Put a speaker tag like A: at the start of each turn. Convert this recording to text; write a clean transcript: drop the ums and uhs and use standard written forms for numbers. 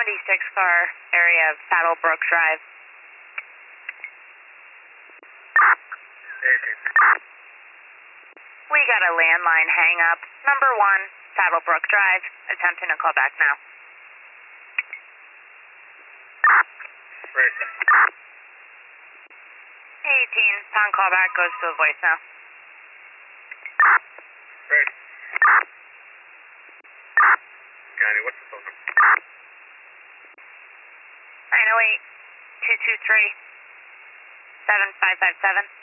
A: 76 car area of Saddlebrook Drive. We got a landline hang up. Number 1, Saddlebrook Drive. Attempting a call back now. 18, pound callback goes to a voicemail.
B: Great. County, what's the phone number?
A: 908-223-7557.